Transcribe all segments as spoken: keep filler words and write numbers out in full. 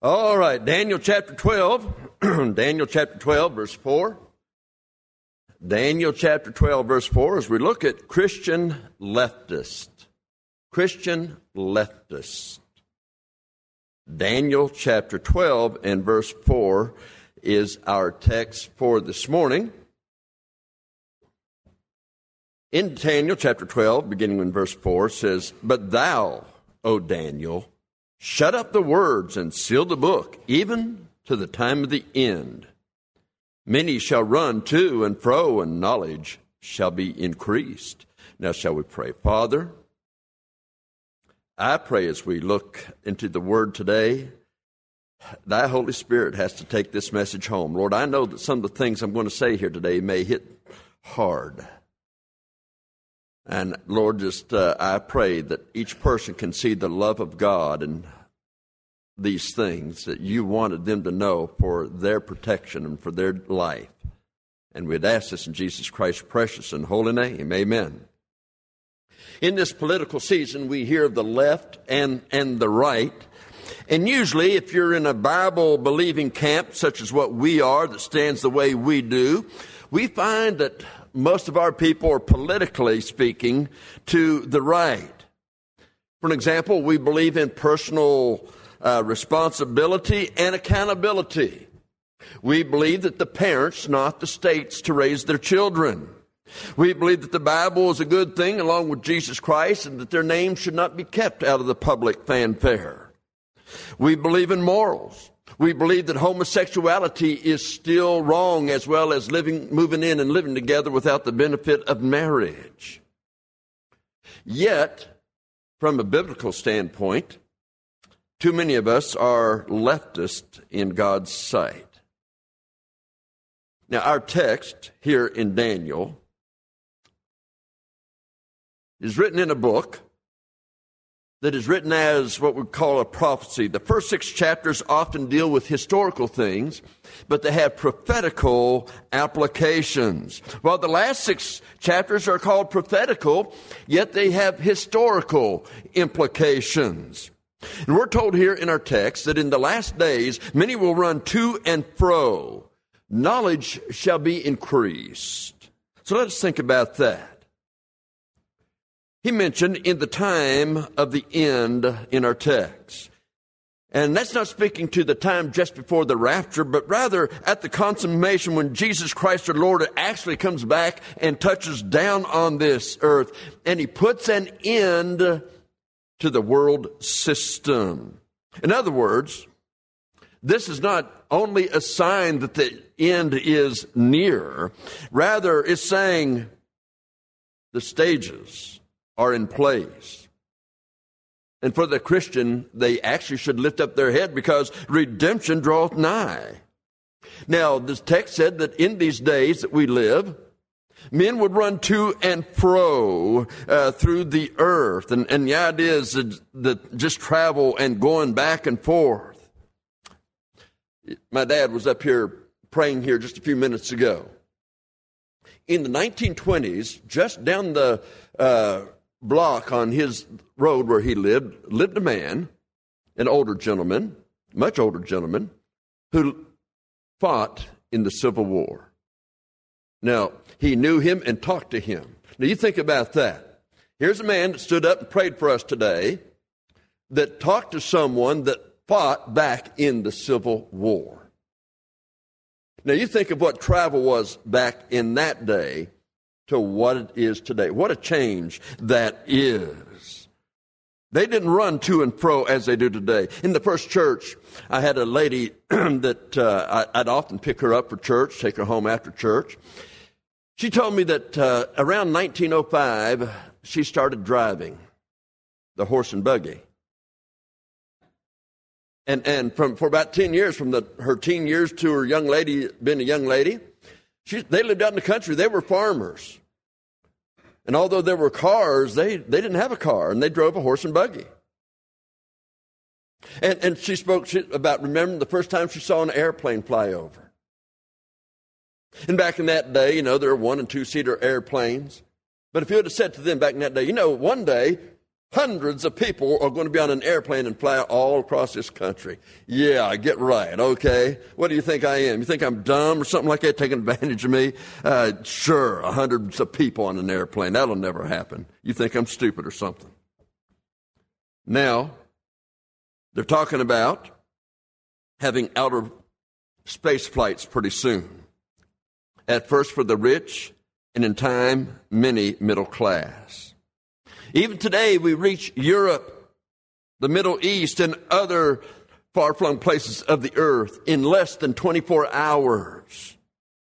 All right, Daniel chapter twelve, Daniel chapter twelve, verse four. Daniel chapter twelve, verse four, as we look at Christian leftist. Christian leftist. Daniel chapter twelve and verse four is our text for this morning. In Daniel chapter twelve, beginning in verse four, says, "But thou, O Daniel, shut up the words and seal the book, even to the time of the end. Many shall run to and fro, and knowledge shall be increased." Now shall we pray. Father, I pray as we look into the Word today, Thy Holy Spirit has to take this message home. Lord, I know that some of the things I'm going to say here today may hit hard. And Lord, just uh, I pray that each person can see the love of God and these things that you wanted them to know for their protection and for their life. And we'd ask this in Jesus Christ's precious and holy name. Amen. In this political season, we hear of the left and, and the right. And usually, if you're in a Bible-believing camp, such as what we are, that stands the way we do, we find that most of our people are, politically speaking, to the right. For an example, we believe in personal uh, responsibility and accountability. We believe that the parents, not the states, to raise their children. We believe that the Bible is a good thing along with Jesus Christ, and that their names should not be kept out of the public fanfare. We believe in morals. We believe that homosexuality is still wrong, as well as living, moving in and living together without the benefit of marriage. Yet, from a biblical standpoint, too many of us are leftist in God's sight. Now, our text here in Daniel is written in a book that is written as what we call a prophecy. The first six chapters often deal with historical things, but they have prophetical applications. While the last six chapters are called prophetical, yet they have historical implications. And we're told here in our text that in the last days, many will run to and fro. Knowledge shall be increased. So let's think about that. He mentioned in the time of the end in our text. And that's not speaking to the time just before the rapture, but rather at the consummation when Jesus Christ our Lord actually comes back and touches down on this earth. And he puts an end to the world system. In other words, this is not only a sign that the end is near. Rather, it's saying the stages are in place. And for the Christian, they actually should lift up their head because redemption draweth nigh. Now, this text said that in these days that we live, men would run to and fro uh, through the earth. And, and the idea is that, that just travel and going back and forth. My dad was up here praying here just a few minutes ago. In the nineteen twenties, just down the uh, block on his road where he lived, lived a man, an older gentleman, much older gentleman, who fought in the Civil War. Now, he knew him and talked to him. Now, you think about that. Here's a man that stood up and prayed for us today that talked to someone that fought back in the Civil War. Now, you think of what travel was back in that day to what it is today. What a change that is. They didn't run to and fro as they do today. In the first church, I had a lady that uh, I'd often pick her up for church, take her home after church. She told me that uh, around nineteen oh five, she started driving the horse and buggy. And and from for about ten years, from the, her teen years to her young lady, being a young lady, she, they lived out in the country. They were farmers. And although there were cars, they, they didn't have a car, and they drove a horse and buggy. And, and she spoke about remembering the first time she saw an airplane fly over. And back in that day, you know, there were one- and two-seater airplanes. But if you would have said to them back in that day, you know, one day, hundreds of people are going to be on an airplane and fly all across this country. Yeah, get right, okay. What do you think I am? You think I'm dumb or something like that, taking advantage of me? Uh, sure, hundreds of people on an airplane. That'll never happen. You think I'm stupid or something. Now, they're talking about having outer space flights pretty soon. At first for the rich, and in time, many middle class. Even today, we reach Europe, the Middle East, and other far-flung places of the earth in less than twenty-four hours.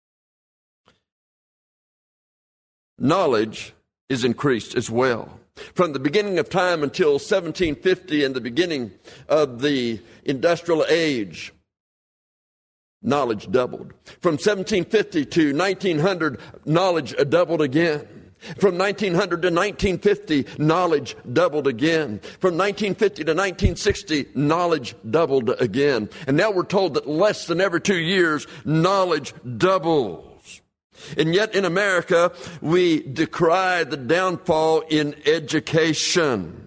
Knowledge is increased as well. From the beginning of time until seventeen fifty and the beginning of the industrial age, knowledge doubled. From seventeen fifty to nineteen hundred, knowledge doubled again. From nineteen hundred to nineteen fifty, knowledge doubled again. From nineteen fifty to nineteen sixty, knowledge doubled again. And now we're told that less than every two years, knowledge doubles. And yet in America, we decry the downfall in education.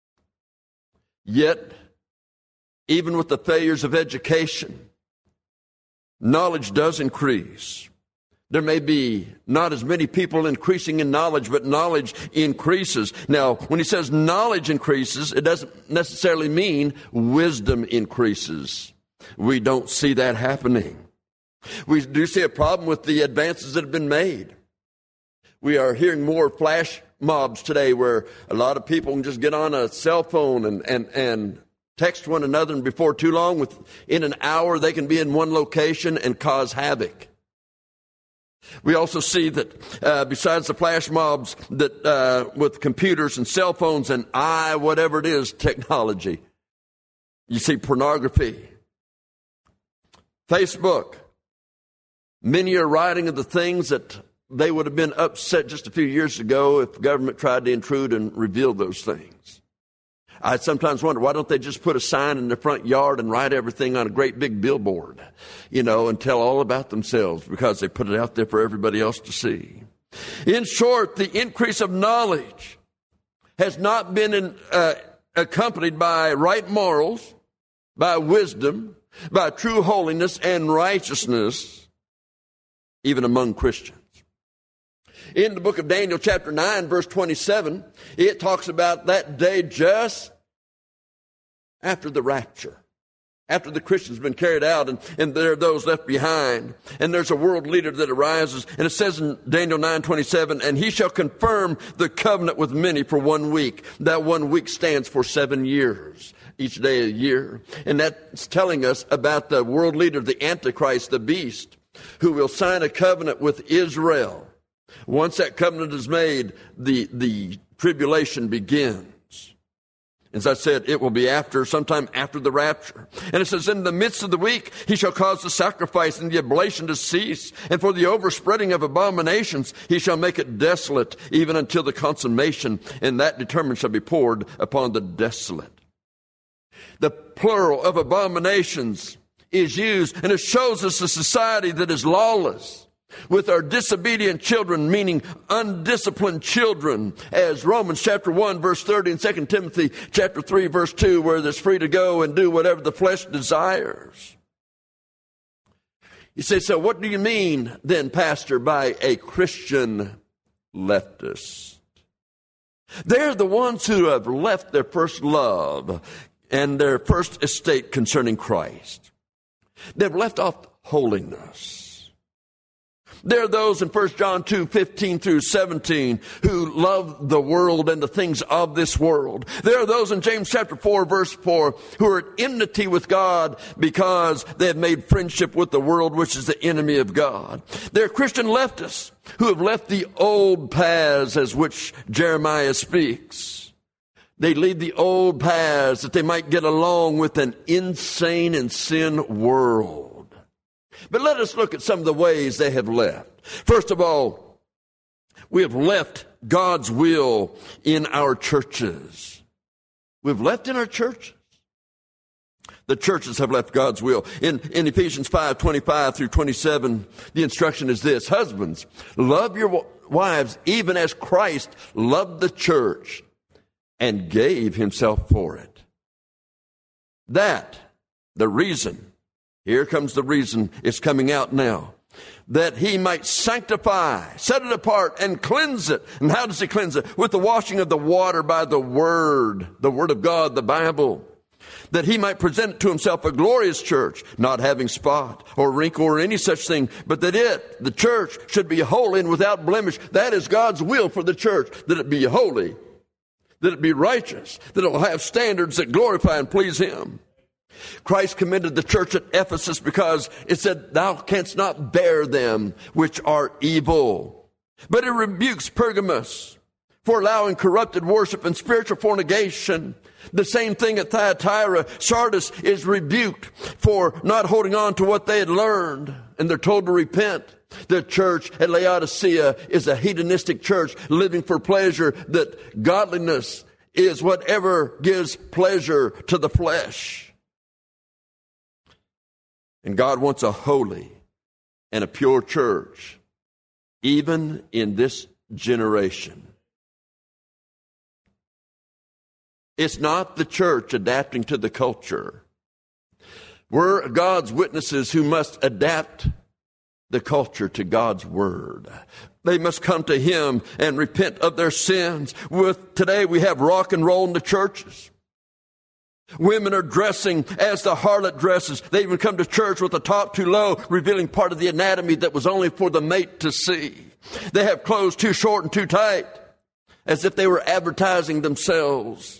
Yet, even with the failures of education, knowledge does increase. There may be not as many people increasing in knowledge, but knowledge increases. Now, when he says knowledge increases, it doesn't necessarily mean wisdom increases. We don't see that happening. We do see a problem with the advances that have been made. We are hearing more flash mobs today where a lot of people can just get on a cell phone and, and, and text one another, and before too long, within an hour, they can be in one location and cause havoc. We also see that uh, besides the flash mobs, that uh, with computers and cell phones and I, whatever it is, technology, you see pornography, Facebook. Many are writing of the things that they would have been upset just a few years ago if the government tried to intrude and reveal those things. I sometimes wonder, why don't they just put a sign in their front yard and write everything on a great big billboard, you know, and tell all about themselves, because they put it out there for everybody else to see. In short, the increase of knowledge has not been in, uh, accompanied by right morals, by wisdom, by true holiness and righteousness, even among Christians. In the book of Daniel, chapter nine, verse twenty-seven, it talks about that day just after the rapture, after the Christians have been carried out, and, and there are those left behind. And there's a world leader that arises, and it says in Daniel nine twenty-seven, and he shall confirm the covenant with many for one week. That one week stands for seven years. Each day a year. And that's telling us about the world leader, the Antichrist, the beast, who will sign a covenant with Israel. Once that covenant is made, the, the tribulation begins. As I said, it will be after, sometime after the rapture. And it says, in the midst of the week, he shall cause the sacrifice and the oblation to cease. And for the overspreading of abominations, he shall make it desolate, even until the consummation. And that determined shall be poured upon the desolate. The plural of abominations is used, and it shows us a society that is lawless, with our disobedient children, meaning undisciplined children, as Romans chapter one, verse thirty, and Second Timothy chapter three, verse two, where there's free to go and do whatever the flesh desires. You say, so what do you mean then, Pastor, by a Christian leftist? They're the ones who have left their first love and their first estate concerning Christ. They've left off holiness. There are those in First John two, fifteen through seventeen who love the world and the things of this world. There are those in James chapter four, verse four, who are at enmity with God because they have made friendship with the world, which is the enemy of God. There are Christian leftists who have left the old paths, as which Jeremiah speaks. They lead the old paths that they might get along with an insane and sin world. But let us look at some of the ways they have left. First of all, we have left God's will in our churches. We've left in our churches. The churches have left God's will. In, in Ephesians five, twenty-five through twenty-seven, the instruction is this: husbands, love your wives even as Christ loved the church and gave himself for it. That, the reason, here comes the reason, it's coming out now, that he might sanctify, set it apart, and cleanse it. And how does he cleanse it? With the washing of the water by the Word, the Word of God, the Bible. That he might present it to himself a glorious church, not having spot or wrinkle or any such thing, but that it, the church, should be holy and without blemish. That is God's will for the church, that it be holy, that it be righteous, that it will have standards that glorify and please him. Christ commended the church at Ephesus because it said, thou canst not bear them which are evil. But it rebukes Pergamos for allowing corrupted worship and spiritual fornication. The same thing at Thyatira. Sardis is rebuked for not holding on to what they had learned, and they're told to repent. The church at Laodicea is a hedonistic church living for pleasure, that godliness is whatever gives pleasure to the flesh. And God wants a holy and a pure church, even in this generation. It's not the church adapting to the culture. We're God's witnesses who must adapt the culture to God's word. They must come to him and repent of their sins. With today we have rock and roll in the churches. Women are dressing as the harlot dresses. They even come to church with the top too low, revealing part of the anatomy that was only for the mate to see. They have clothes too short and too tight, as if they were advertising themselves.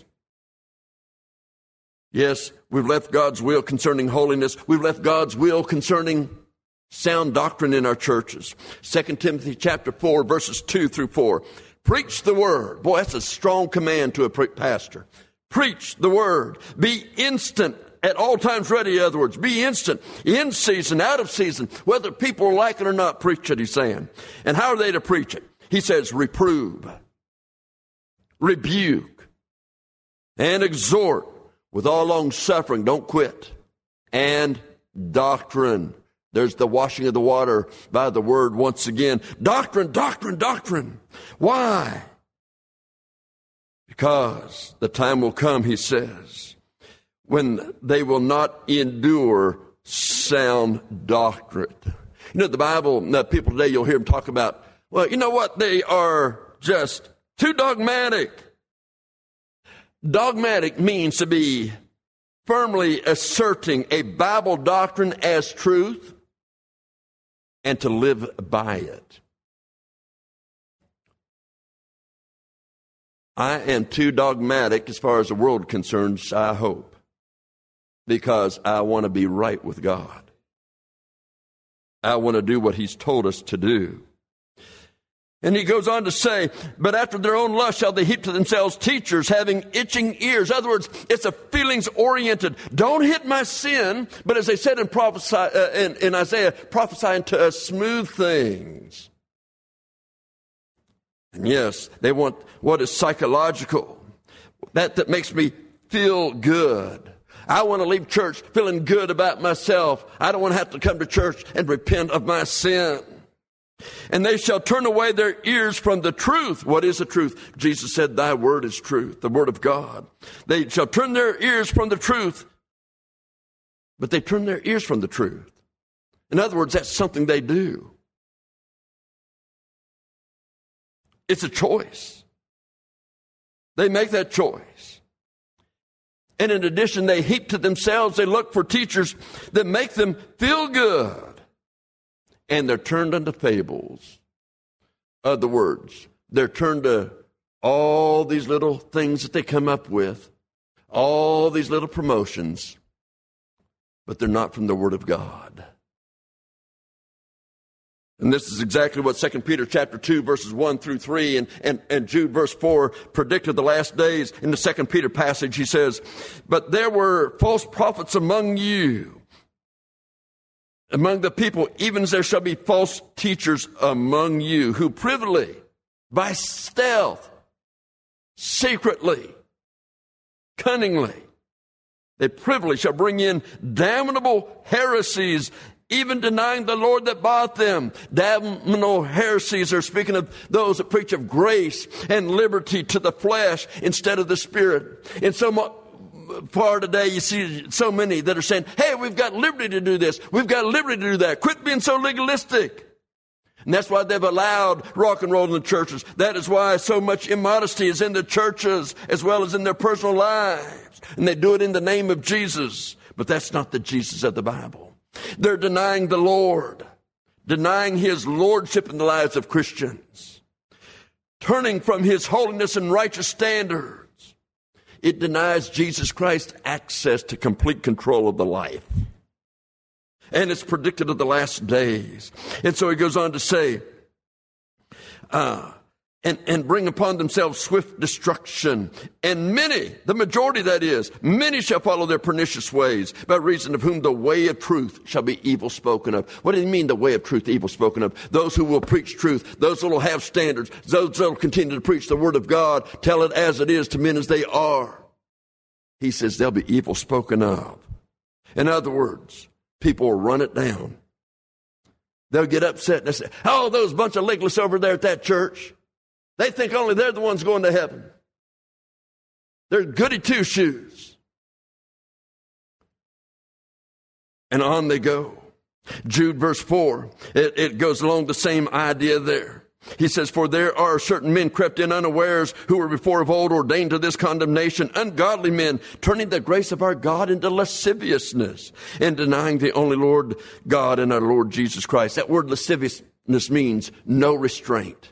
Yes, we've left God's will concerning holiness. We've left God's will concerning sound doctrine in our churches. Second Timothy chapter four, verses two through four. Preach the word. Boy, that's a strong command to a pastor. Preach the word. Be instant, at all times ready, in other words. Be instant, in season, out of season. Whether people like it or not, preach it, he's saying. And how are they to preach it? He says, reprove, rebuke, and exhort with all long suffering. Don't quit. And doctrine. There's the washing of the water by the word once again. Doctrine, doctrine, doctrine. Why? Because the time will come, he says, when they will not endure sound doctrine. You know, the Bible, the people today, you'll hear them talk about, well, you know what? They are just too dogmatic. Dogmatic means to be firmly asserting a Bible doctrine as truth and to live by it. I am too dogmatic as far as the world concerns, I hope, because I want to be right with God. I want to do what he's told us to do. And he goes on to say, but after their own lust shall they heap to themselves teachers having itching ears. In other words, it's a feelings-oriented. Don't hit my sin, but as they said in, prophesy, uh, in, in Isaiah, prophesying to us smooth things. And yes, they want what is psychological, that that makes me feel good. I want to leave church feeling good about myself. I don't want to have to come to church and repent of my sin. And they shall turn away their ears from the truth. What is the truth? Jesus said, thy word is truth, the word of God. They shall turn their ears from the truth, but they turn their ears from the truth. In other words, that's something they do. It's a choice. They make that choice. And in addition, they heap to themselves, they look for teachers that make them feel good. And they're turned unto fables. Other words, they're turned to all these little things that they come up with, all these little promotions, but they're not from the Word of God. And this is exactly what Second Peter chapter two, verses one through three, and, and, and Jude verse four predicted the last days. In the Second Peter passage, he says, but there were false prophets among you, among the people, even as there shall be false teachers among you, who privily, by stealth, secretly, cunningly, they privily shall bring in damnable heresies, even denying the Lord that bought them. Damnable heresies are speaking of those that preach of grace and liberty to the flesh instead of the Spirit. In some part today, you see so many that are saying, hey, we've got liberty to do this. We've got liberty to do that. Quit being so legalistic. And that's why they've allowed rock and roll in the churches. That is why so much immodesty is in the churches as well as in their personal lives. And they do it in the name of Jesus. But that's not the Jesus of the Bible. They're denying the Lord, denying his lordship in the lives of Christians, turning from his holiness and righteous standards. It denies Jesus Christ access to complete control of the life. And it's predicted of the last days. And so he goes on to say, uh, and, and bring upon themselves swift destruction. And many, the majority that is, many shall follow their pernicious ways, by reason of whom the way of truth shall be evil spoken of. What do you mean the way of truth, evil spoken of? Those who will preach truth, those who will have standards, those that will continue to preach the word of God, tell it as it is to men as they are. He says they'll be evil spoken of. In other words, people will run it down. They'll get upset and they say, oh, those bunch of legalists over there at that church, they think only they're the ones going to heaven. They're goody two-shoes. And on they go. Jude verse four, it, it goes along the same idea there. He says, for there are certain men crept in unawares who were before of old ordained to this condemnation, ungodly men, turning the grace of our God into lasciviousness and denying the only Lord God and our Lord Jesus Christ. That word lasciviousness means no restraint.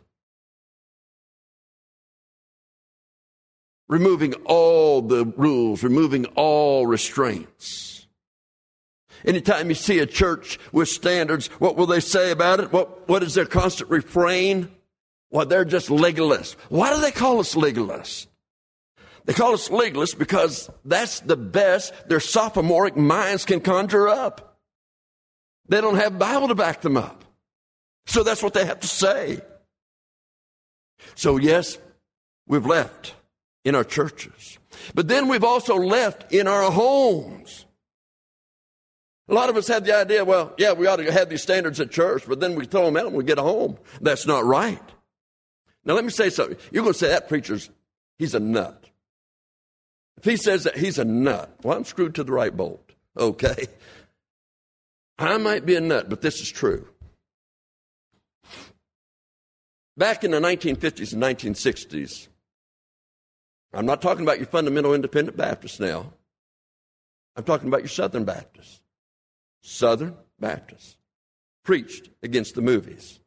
Removing all the rules, removing all restraints. Anytime you see a church with standards, what will they say about it? What, what is their constant refrain? Well, they're just legalists. Why do they call us legalists? They call us legalists because that's the best their sophomoric minds can conjure up. They don't have Bible to back them up. So that's what they have to say. So yes, we've left in our churches. But then we've also left in our homes. A lot of us have the idea, well, yeah, we ought to have these standards at church, but then we throw them out when we get home. That's not right. Now, let me say something. You're going to say that preacher's, he's a nut. If he says that he's a nut, well, I'm screwed to the right bolt, okay? I might be a nut, but this is true. Back in the nineteen fifties and nineteen sixties, I'm not talking about your fundamental independent Baptists now. I'm talking about your Southern Baptists. Southern Baptists preached against the movies.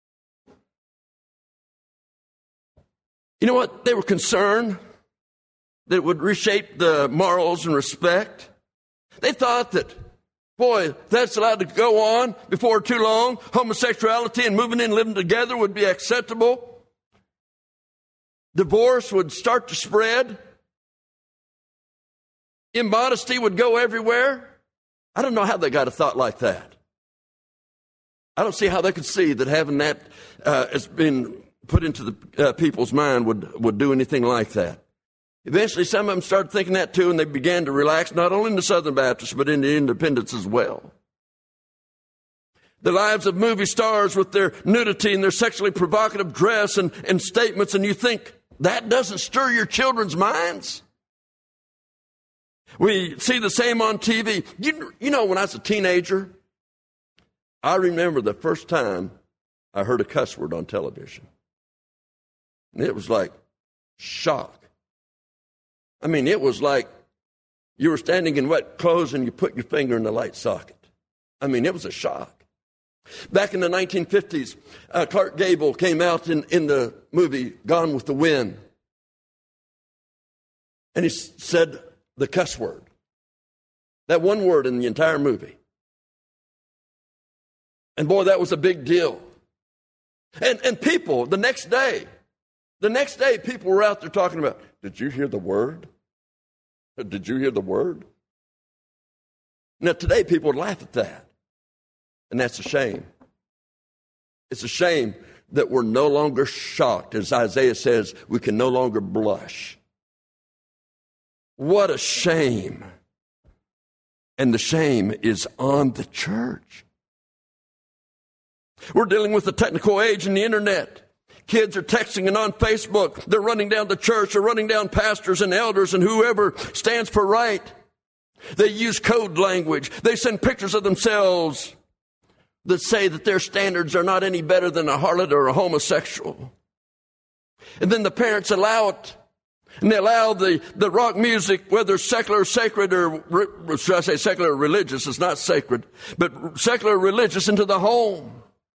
You know what? They were concerned that it would reshape the morals and respect. They thought that, boy, if that's allowed to go on before too long, homosexuality and moving in and living together would be acceptable. Divorce would start to spread. Immodesty would go everywhere. I don't know how they got a thought like that. I don't see how they could see that having that uh, has been put into the uh, people's mind would, would do anything like that. Eventually, some of them started thinking that too, and they began to relax, not only in the Southern Baptists, but in the independents as well. The lives of movie stars with their nudity and their sexually provocative dress and, and statements, and you think that doesn't stir your children's minds? We see the same on T V. You, you know, when I was a teenager, I remember the first time I heard a cuss word on television. And it was like shock. I mean, it was like you were standing in wet clothes and you put your finger in the light socket. I mean, it was a shock. Back in the nineteen fifties, uh, Clark Gable came out in, in the movie Gone with the Wind. And he s- said the cuss word. That one word in the entire movie. And boy, that was a big deal. And, and people, the next day, the next day, people were out there talking about, did you hear the word? Did you hear the word? Now, today, people would laugh at that. And that's a shame. It's a shame that we're no longer shocked. As Isaiah says, we can no longer blush. What a shame. And the shame is on the church. We're dealing with the technical age and the internet. Kids are texting and on Facebook. They're running down the church. They're running down pastors and elders and whoever stands for right. They use code language. They send pictures of themselves that say that their standards are not any better than a harlot or a homosexual. And then the parents allow it. And they allow the, the rock music, whether secular or sacred, or should I say secular or religious, it's not sacred, but secular or religious, into the home.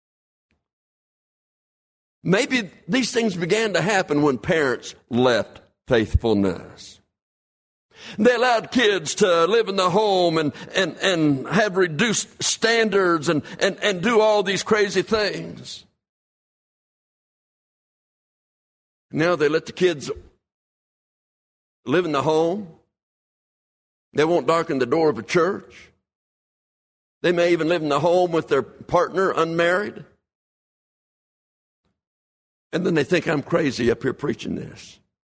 Maybe these things began to happen when parents left faithfulness. They allowed kids to live in the home and, and, and have reduced standards and, and, and do all these crazy things. Now they let the kids live in the home. They won't darken the door of a church. They may even live in the home with their partner unmarried. And then they think I'm crazy up here preaching this.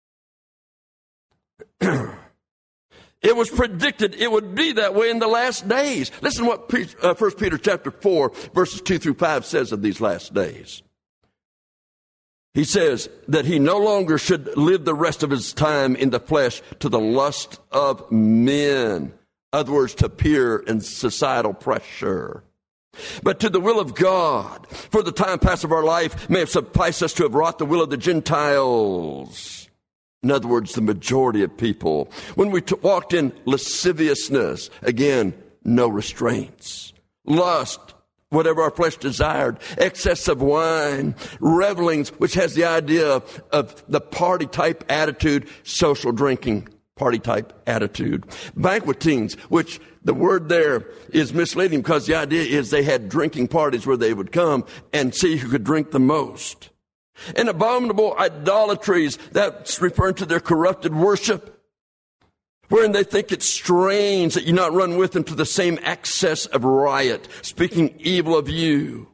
It was predicted it would be that way in the last days. Listen to what uh, First Peter chapter four, verses two through five says of these last days. He says that he no longer should live the rest of his time in the flesh to the lust of men. In other words, to peer and societal pressure. But to the will of God, for the time past of our life may have sufficed us to have wrought the will of the Gentiles. In other words, the majority of people. When we t- walked in lasciviousness, again, no restraints. Lust, whatever our flesh desired, excess of wine, revelings, which has the idea of the party-type attitude, social drinking, party-type attitude. Banquetings, which the word there is misleading because the idea is they had drinking parties where they would come and see who could drink the most. And abominable idolatries, that's referring to their corrupted worship, wherein they think it's strange that you not run with them to the same excess of riot, speaking evil of you.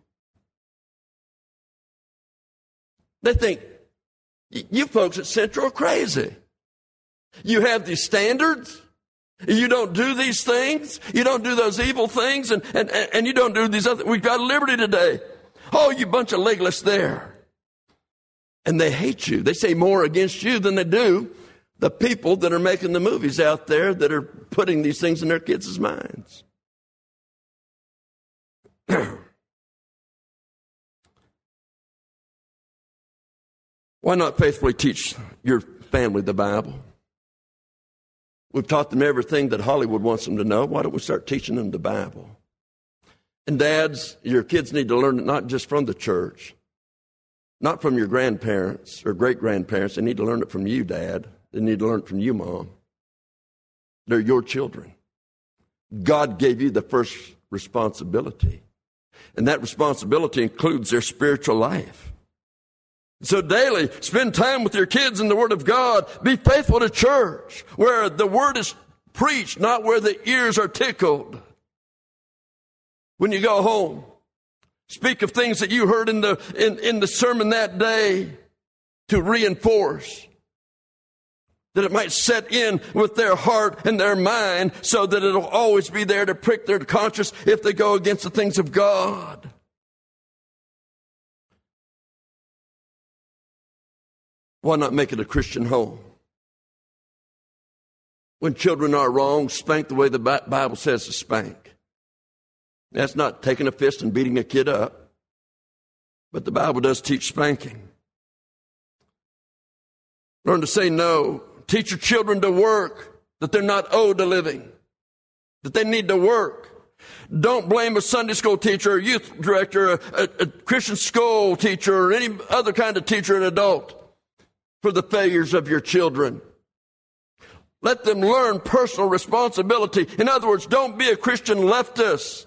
They think, you folks at Central are crazy. You have these standards. You don't do these things. You don't do those evil things. And, and, and you don't do these other. We've got liberty today. Oh, you bunch of legalists there. And they hate you. They say more against you than they do the people that are making the movies out there that are putting these things in their kids' minds. Why not faithfully teach your family the Bible? We've taught them everything that Hollywood wants them to know. Why don't we start teaching them the Bible? And dads, your kids need to learn it not just from the church, not from your grandparents or great-grandparents. They need to learn it from you, Dad. They need to learn it from you, Mom. They're your children. God gave you the first responsibility. And that responsibility includes their spiritual life. So daily, spend time with your kids in the Word of God. Be faithful to church, where the Word is preached, not where the ears are tickled. When you go home, speak of things that you heard in the in, in the sermon that day to reinforce, that it might set in with their heart and their mind so that it'll always be there to prick their conscience if they go against the things of God. Why not make it a Christian home? When children are wrong, spank the way the Bible says to spank. That's not taking a fist and beating a kid up, but the Bible does teach spanking. Learn to say no. Teach your children to work, that they're not owed a living, that they need to work. Don't blame a Sunday school teacher, a youth director, a, a, a Christian school teacher, or any other kind of teacher, an adult, for the failures of your children. Let them learn personal responsibility. In other words, don't be a Christian leftist.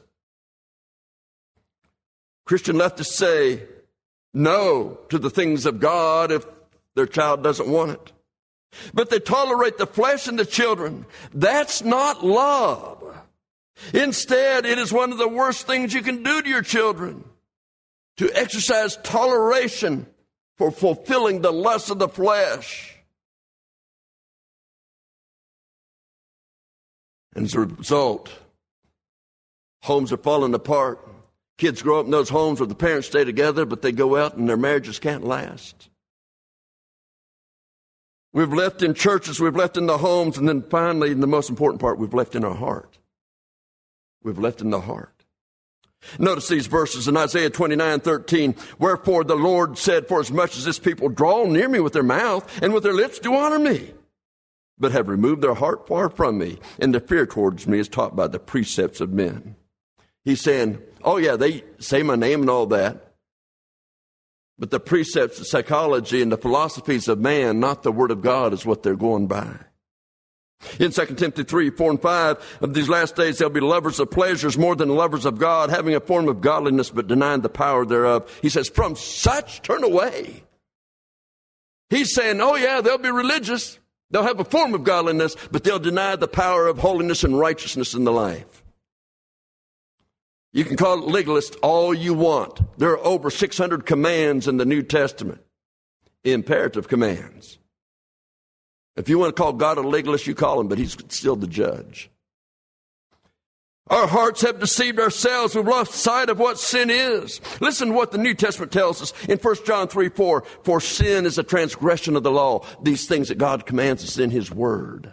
Christian leftists say no to the things of God if their child doesn't want it. But they tolerate the flesh and the children. That's not love. Instead, it is one of the worst things you can do to your children, to exercise toleration for fulfilling the lust of the flesh. And as a result, homes are falling apart. Kids grow up in those homes where the parents stay together, but they go out and their marriages can't last. We've left in churches, we've left in the homes, and then finally, the most important part, we've left in our heart. We've left in the heart. Notice these verses in Isaiah twenty-nine thirteen. Wherefore the Lord said, for as much as this people draw near me with their mouth, and with their lips do honor me, but have removed their heart far from me, and their fear towards me is taught by the precepts of men. He's saying, oh yeah, they say my name and all that, but the precepts of psychology and the philosophies of man, not the word of God, is what they're going by. In Second Timothy three, four, and five, of these last days they'll be lovers of pleasures more than lovers of God, having a form of godliness but denying the power thereof. He says, from such turn away. He's saying, oh yeah, they'll be religious. They'll have a form of godliness, but they'll deny the power of holiness and righteousness in the life. You can call it legalist all you want. There are over six hundred commands in the New Testament, imperative commands. If you want to call God a legalist, you call him, but he's still the judge. Our hearts have deceived ourselves. We've lost sight of what sin is. Listen to what the New Testament tells us in First John three, four. For sin is a transgression of the law. These things that God commands us in his word.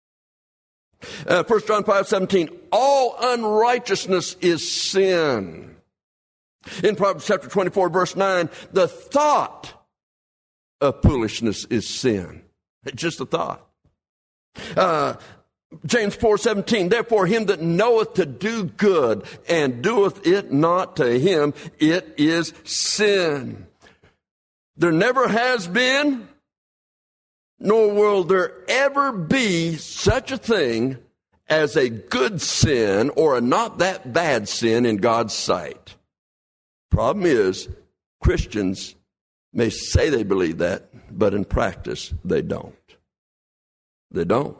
Uh, First John five, seventeen. All unrighteousness is sin. In Proverbs chapter twenty-four, verse nine. The thought of foolishness is sin. It's just a thought. Uh, James four, seventeen. Therefore him that knoweth to do good and doeth it not, to him it is sin. There never has been, nor will there ever be such a thing as a good sin or a not that bad sin in God's sight. Problem is, Christians may say they believe that, but in practice, they don't. They don't.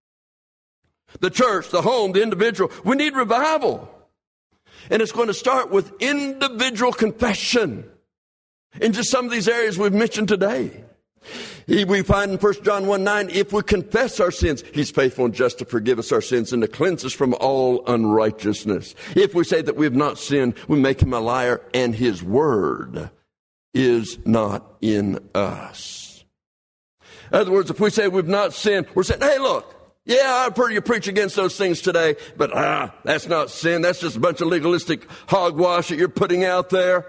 The church, the home, the individual, we need revival. And it's going to start with individual confession in just some of these areas we've mentioned today. We find in First John one, nine, if we confess our sins, he's faithful and just to forgive us our sins and to cleanse us from all unrighteousness. If we say that we have not sinned, we make him a liar, and his word is not in us. In other words, if we say we've not sinned, we're saying, hey, look, yeah, I've heard you preach against those things today, but ah, that's not sin. That's just a bunch of legalistic hogwash that you're putting out there.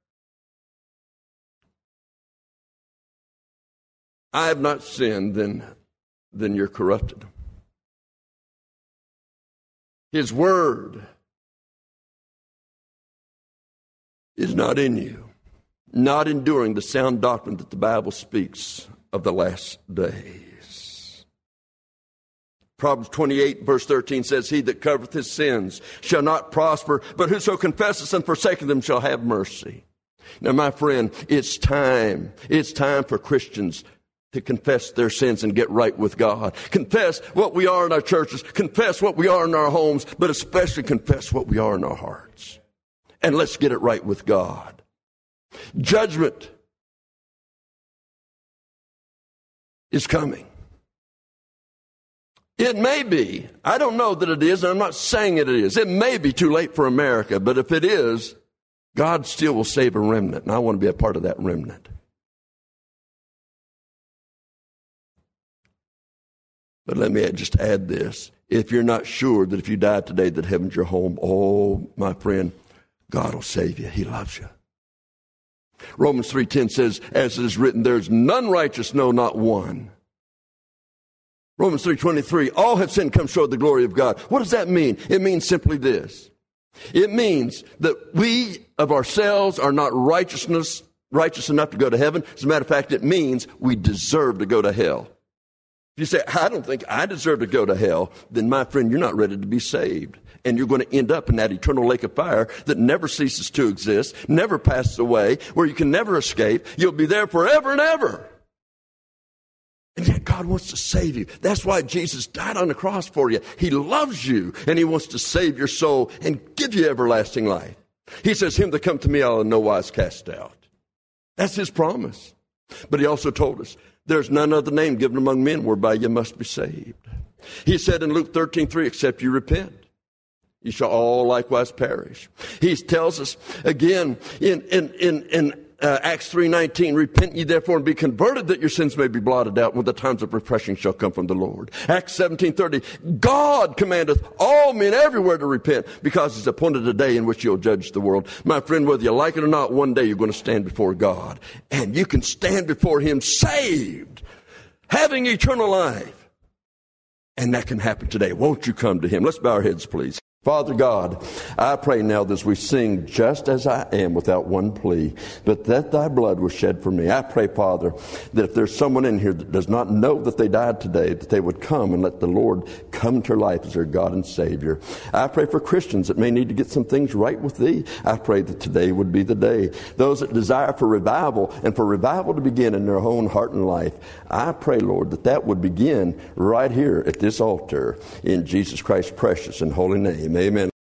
I have not sinned, then, then you're corrupted. His word is not in you, not enduring the sound doctrine that the Bible speaks of the last days. Proverbs twenty-eight, verse thirteen says, he that covereth his sins shall not prosper, but whoso confesseth and forsaketh them shall have mercy. Now, my friend, it's time. It's time for Christians to confess their sins and get right with God. Confess what we are in our churches. Confess what we are in our homes, but especially confess what we are in our hearts. And let's get it right with God. Judgment is coming. It may be, I don't know that it is, and I'm not saying it is. It may be too late for America, but if it is, God still will save a remnant, and I want to be a part of that remnant. But let me just add this. If you're not sure that if you die today that heaven's your home, oh, my friend, God will save you. He loves you. Romans three ten says, as it is written, there's none righteous, no, not one. Romans three twenty-three, all have sinned and come short of the glory of God. What does that mean? It means simply this. It means that we of ourselves are not righteousness, righteous enough to go to heaven. As a matter of fact, it means we deserve to go to hell. If you say, I don't think I deserve to go to hell, then my friend, you're not ready to be saved. And you're going to end up in that eternal lake of fire that never ceases to exist, never passes away, where you can never escape. You'll be there forever and ever. And yet God wants to save you. That's why Jesus died on the cross for you. He loves you, and he wants to save your soul and give you everlasting life. He says, him that come to me, I'll in no wise cast out. That's his promise. But he also told us, there's none other name given among men whereby you must be saved. He said in Luke thirteen three, except you repent. You shall all likewise perish. He tells us again in, in, in, in uh, Acts three nineteen, repent ye therefore and be converted that your sins may be blotted out when the times of refreshing shall come from the Lord. Acts seventeen thirty, God commandeth all men everywhere to repent because he's appointed a day in which he'll judge the world. My friend, whether you like it or not, one day you're going to stand before God. And you can stand before him saved, having eternal life. And that can happen today. Won't you come to him? Let's bow our heads, please. Father God, I pray now that as we sing, just as I am without one plea, but that thy blood was shed for me. I pray, Father, that if there's someone in here that does not know that they died today, that they would come and let the Lord come to their life as their God and Savior. I pray for Christians that may need to get some things right with thee. I pray that today would be the day. Those that desire for revival and for revival to begin in their own heart and life, I pray, Lord, that that would begin right here at this altar in Jesus Christ's precious and holy name. Amen.